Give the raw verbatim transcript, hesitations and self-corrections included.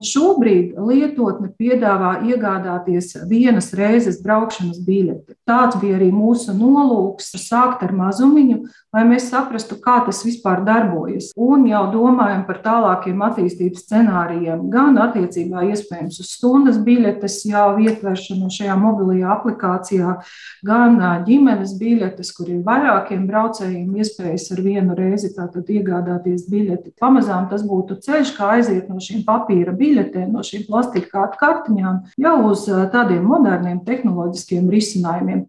Šobrīd lietotne piedāvā iegādāties vienas reizes braukšanas biļeti. Tāds bija arī mūsu nolūks - sākt ar mazumiņu, lai mēs saprastu, kā tas vispār darbojas. Un jau domājam par tālākiem attīstības scenārijiem, gan attiecībā iespējams uz stundas biļetes jau ietveršanu šajā mobilajā aplikācijā, gan ģimenes biļetes, kur ir vairākiem braucējiem iespējas ar vienu reizi tātad iegādāties biļeti. Pamazām tas būtu ceļš, kā aiziet no šīm papīra biļetēm, no šīm plastika kartiņām jau uz tādiem moderniem tehnoloģiskiem risinājumiem.